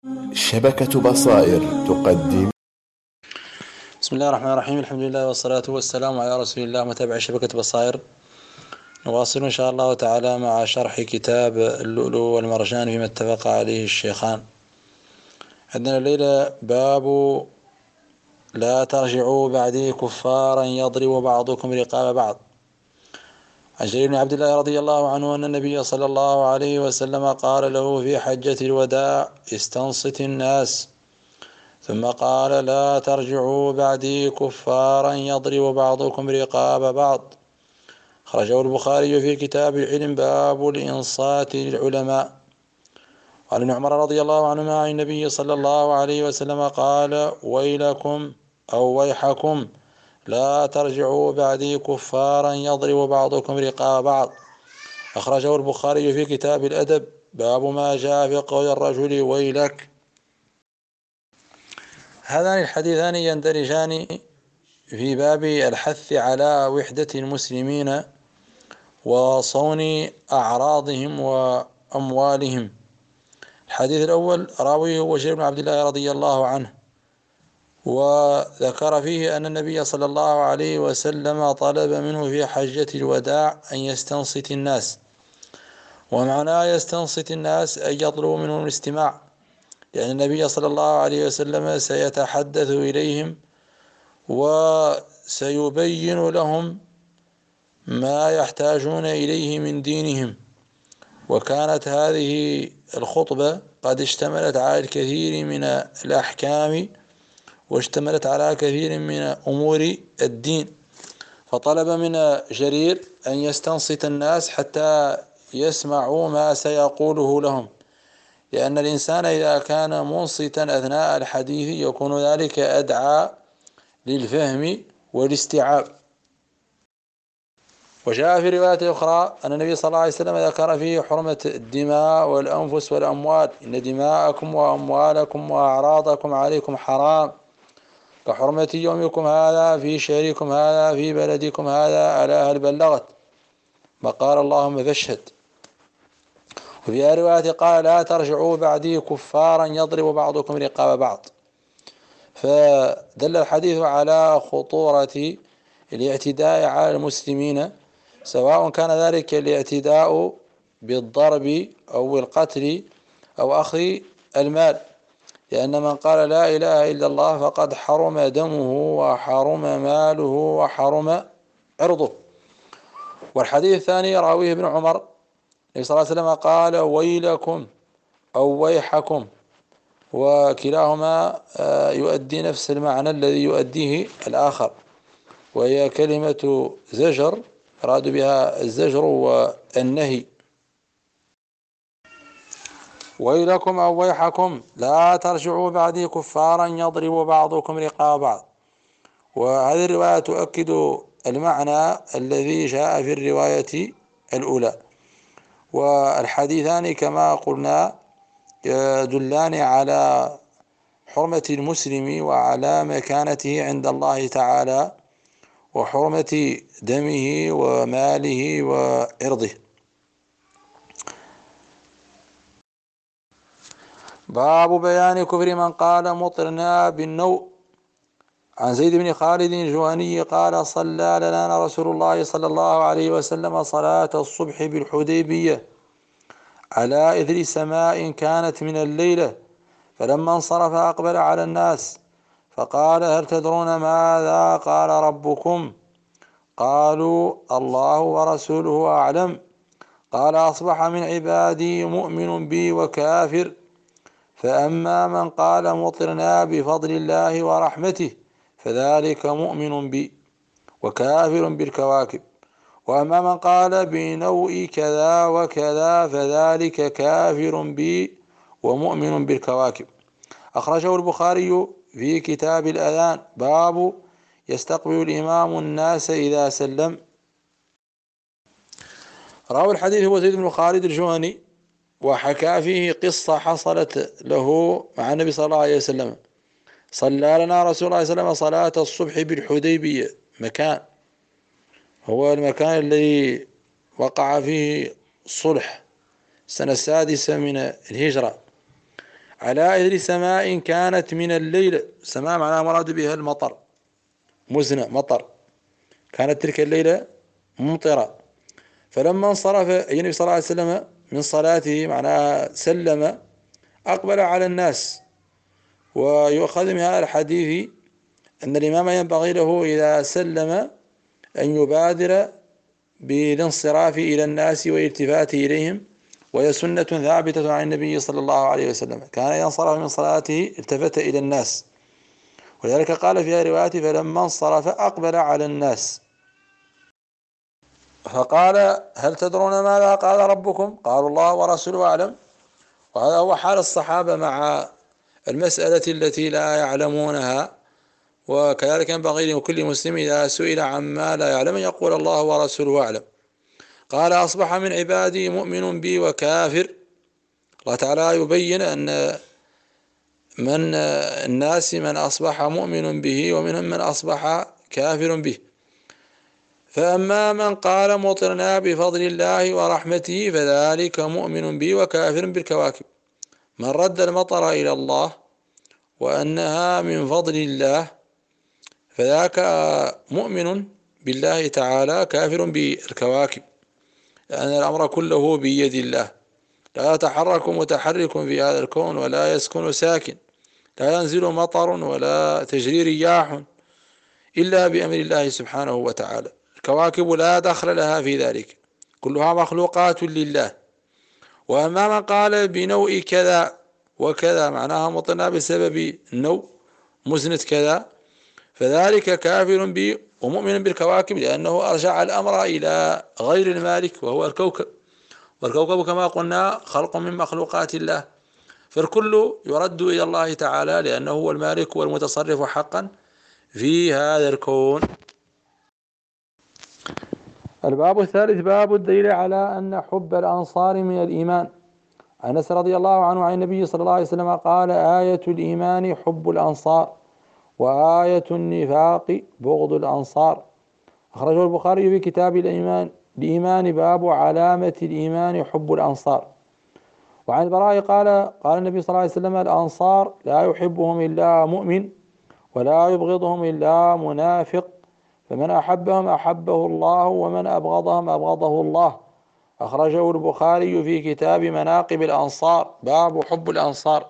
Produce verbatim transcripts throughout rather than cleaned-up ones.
شبكة بصائر تقدم. بسم الله الرحمن الرحيم. الحمد لله والصلاة والسلام على رسول الله. متابع شبكة بصائر، نواصل إن شاء الله تعالى مع شرح كتاب اللؤلؤ والمرجان فيما اتفق عليه الشيخان. عندنا الليلة باب لا ترجعوا بعدي كفارا يضرب بعضكم رقاب بعض. عن جرير بن عبد الله رضي الله عنه أن النبي صلى الله عليه وسلم قال له في حجة الوداع: استنصت الناس. ثم قال: لا ترجعوا بعدي كفارا يضرب بعضكم رقاب بعض. خرجه البخاري في كتاب العلم باب الإنصات للعلماء. وعن ابن عمر رضي الله عنهما عن النبي صلى الله عليه وسلم قال: ويلكم أو ويحكم لا ترجعوا بعدي كفارا يضرب بعضكم رقاب بعض. أخرجه البخاري في كتاب الأدب باب ما جاء في قول الرجل ويلك. هذان الحديثان يندرجان في باب الحث على وحدة المسلمين وصون أعراضهم وأموالهم. الحديث الأول راويه هو جرير بن عبد الله رضي الله عنه، وذكر فيه أن النبي صلى الله عليه وسلم طلب منه في حجة الوداع أن يستنصت الناس. ومعنى يستنصت الناس أن يطلب منهم الاستماع، لأن النبي صلى الله عليه وسلم سيتحدث إليهم وسيبين لهم ما يحتاجون إليه من دينهم. وكانت هذه الخطبة قد اشتملت على الكثير من الأحكام واشتملت على كثير من أمور الدين، فطلب من جرير أن يستنصت الناس حتى يسمعوا ما سيقوله لهم، لأن الإنسان إذا كان منصتا أثناء الحديث يكون ذلك أدعى للفهم والاستيعاب. وجاء في رواية أخرى أن النبي صلى الله عليه وسلم ذكر فيه حرمة الدماء والأنفس والأموال: إن دماءكم وأموالكم وأعراضكم عليكم حرام كحرمة يومكم هذا في شهركم هذا في بلدكم هذا، ألا هل بلغت؟ فقال: اللهم فاشهد. وفي رواية قال: لا ترجعوا بعدي كفارا يضرب بعضكم رقاب بعض. فدل الحديث على خطورة الاعتداء على المسلمين، سواء كان ذلك الاعتداء بالضرب أو القتل أو أخذ المال، لأن من قال لا إله إلا الله فقد حرم دمه وحرم ماله وحرم عرضه. والحديث الثاني راويه ابن عمر، النبي صلى الله عليه وسلم قال: ويلكم أو ويحكم، وكلاهما يؤدي نفس المعنى الذي يؤديه الآخر، وهي كلمة زجر أراد بها الزجر والنهي. ويلكم أو ويحكم لا ترجعوا بعدي كفارا يضرب بعضكم رقاب بعض. وهذه الرواية تؤكد المعنى الذي جاء في الرواية الأولى. والحديثان كما قلنا يدلان على حرمة المسلم وعلى مكانته عند الله تعالى وحرمة دمه وماله وعرضه. باب بيان كفر من قال مطرنا بالنوء. عن زيد بن خالد الجهني قال: صلى لنا رسول الله صلى الله عليه وسلم صلاة الصبح بالحديبية على إثر سماء كانت من الليلة، فلما انصرف أقبل على الناس فقال: هل تدرون ماذا قال ربكم؟ قالوا: الله ورسوله أعلم. قال: أصبح من عبادي مؤمن بي وكافر، فأما من قال مطرنا بفضل الله ورحمته فذلك مؤمن بي وكافر بالكواكب، وأما من قال بنوء كذا وكذا فذلك كافر بي ومؤمن بالكواكب. أخرجه البخاري في كتاب الأذان باب يستقبل الإمام الناس إذا سلم. راوي الحديث هو زيد بن خالد الجهني، وحكى فيه قصة حصلت له مع النبي صلى الله عليه وسلم. صلى لنا رسول الله صلى الله عليه وسلم صلاة الصبح بالحديبية، مكان هو المكان الذي وقع فيه الصلح السنة السادسة من الهجرة، على إثر سماء كانت من الليل. سماء معناها مراد بها المطر، مزنة مطر، كانت تلك الليلة ممطرة. فلما انصرف النبي صلى الله عليه وسلم من صلاته معناها سلم، أقبل على الناس. ويؤخذ من هذا الحديث أن الإمام ينبغي له إذا سلم أن يبادر بالانصراف إلى الناس والالتفات إليهم، وهي سنة ثابتة عن النبي صلى الله عليه وسلم، كان إذا انصرف من صلاته التفت إلى الناس. ولذلك قال في رواية فلما انصرف أقبل على الناس فقال هل تدرون ماذا قال ربكم؟ قالوا الله ورسوله أعلم. وهذا هو حال الصحابة مع المسألة التي لا يعلمونها. وكذلك ينبغي لكل مسلم إذا سئل عما لا يعلم يقول الله ورسوله أعلم. قال أصبح من عبادي مؤمن بي وكافر. الله تعالى يبين أن من الناس من أصبح مؤمن به ومنهم من أصبح كافر به. فأما من قال مطرنا بفضل الله ورحمته فذلك مؤمن به وكافر بالكواكب. من رد المطر إلى الله وأنها من فضل الله فذاك مؤمن بالله تعالى كافر بالكواكب، لأن الأمر كله بيد الله. لا يتحرك متحرك في هذا الكون ولا يسكن ساكن، لا ينزل مطر ولا تجري رياح إلا بأمر الله سبحانه وتعالى. الكواكب لا دخل لها في ذلك، كلها مخلوقات لله. وأما من قال بنوء كذا وكذا معناها مطرنا بسبب النوء مزنة كذا فذلك كافر به ومؤمن بالكواكب، لأنه أرجع الأمر إلى غير المالك وهو الكوكب، والكوكب كما قلنا خلق من مخلوقات الله. فالكل يرد إلى الله تعالى لأنه هو المالك والمتصرف حقا في هذا الكون. الباب الثالث باب الدليل على أن حب الأنصار من الإيمان. عن أنس رضي الله عنه عن النبي صلى الله عليه وسلم قال آية الإيمان حب الأنصار وآية النفاق بغض الأنصار. أخرجه البخاري في كتاب الإيمان الإيمان باب علامة الإيمان حب الأنصار. وعن البراء قال قال النبي صلى الله عليه وسلم الأنصار لا يحبهم إلا مؤمن ولا يبغضهم إلا منافق، فمن أحبهم أحبه الله ومن أبغضهم أبغضه الله. أخرجه البخاري في كتاب مناقب الأنصار باب حب الأنصار.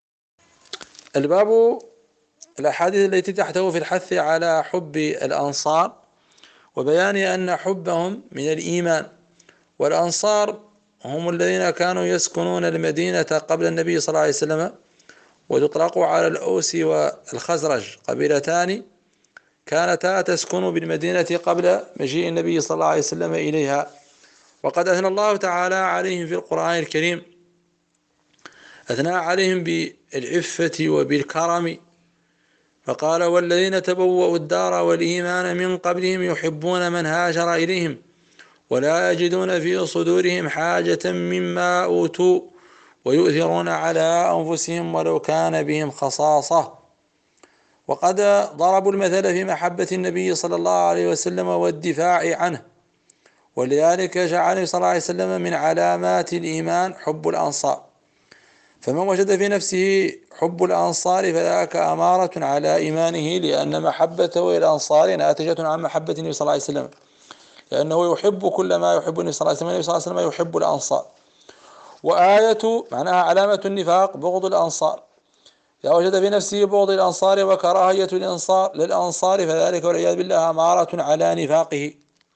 الباب الأحاديث التي تحته في الحث على حب الأنصار وبيان أن حبهم من الإيمان. والأنصار هم الذين كانوا يسكنون المدينة قبل النبي صلى الله عليه وسلم، وتطلق على الأوس والخزرج، قبيلتان كانتا تسكن بالمدينة قبل مجيء النبي صلى الله عليه وسلم إليها. وقد أثنى الله تعالى عليهم في القرآن الكريم، أثنى عليهم بالعفة وبالكرم، فقال والذين تبوأوا الدار والإيمان من قبلهم يحبون من هاجر إليهم ولا يجدون في صدورهم حاجة مما أوتوا ويؤثرون على أنفسهم ولو كان بهم خصاصة. وقد ضربوا المثل في محبة النبي صلى الله عليه وسلم والدفاع عنه، ولذلك جعل صلى الله عليه وسلم من علامات الإيمان حب الأنصار. فمن وجد في نفسه حب الأنصار فذاك أمارة على إيمانه، لأن محبته الأنصار ناتجة عن محبة النبي صلى الله عليه وسلم، لأنه يحب كل ما يحب النبي صلى الله عليه وسلم. النبي صلى الله عليه وسلم يحب الأنصار. وآية معناها علامة النفاق بغض الأنصار، إذا وجد في نفسه بغض الأنصار وكراهية الأنصار للأنصار فذلك والعياذ بالله أمارة على نفاقه.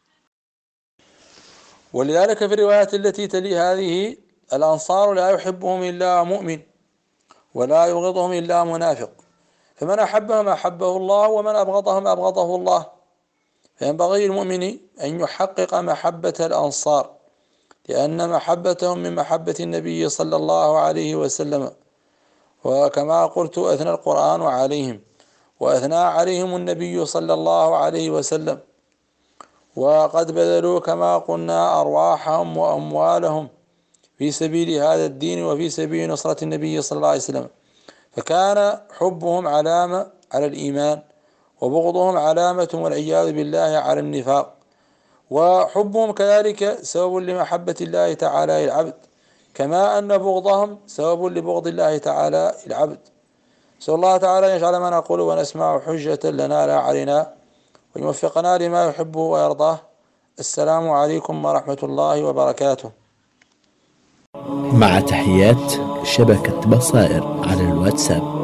ولذلك في الروايات التي تلي هذه الأنصار لا يحبهم إلا مؤمن ولا يبغضهم إلا منافق، فمن أحبهم أحبه الله ومن أبغضهم أبغضه الله. فينبغي للمؤمن أن يحقق محبة الأنصار، لأن محبتهم من محبة النبي صلى الله عليه وسلم. وكما قلت أثنى القرآن عليهم وأثنى عليهم النبي صلى الله عليه وسلم، وقد بذلوا كما قلنا أرواحهم وأموالهم في سبيل هذا الدين وفي سبيل نصرة النبي صلى الله عليه وسلم. فكان حبهم علامة على الإيمان وبغضهم علامة والعياذ بالله على النفاق. وحبهم كذلك سبب لمحبة الله تعالى للعبد، كما أن بغضهم سبب لبغض الله تعالى العبد. نسأل الله تعالى أن يجعل ما نقول ونسمع حجة لنا لا علينا، ويوفقنا لما يحبه ويرضاه. السلام عليكم ورحمة الله وبركاته. مع تحيات شبكة بصائر على الواتساب.